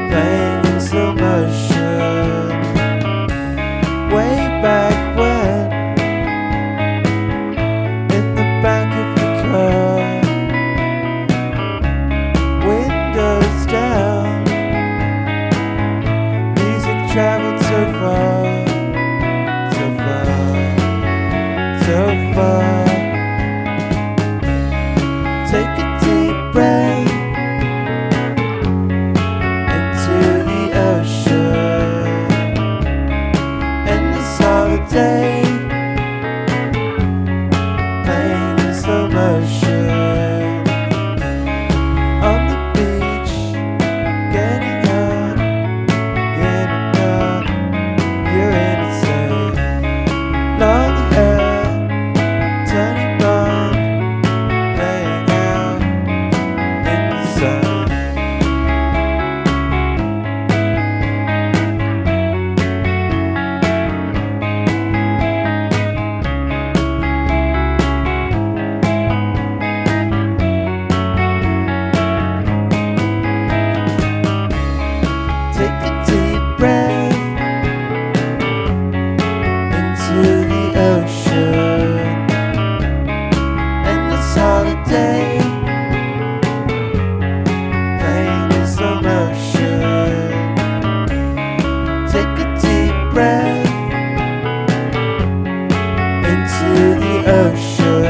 playing in slow motion. Way back when, in the back of your car, windows down, music traveled so far, so far, so far. Take a deep breath into the ocean. Endless holiday, playing in slow motion. On the beach, getting hot, in a dark, you're innocent. Long hair, turning blonde, playing out in the sun. Take a deep breath into the ocean. Endless holiday, playing in slow motion. Take a deep breath into the ocean.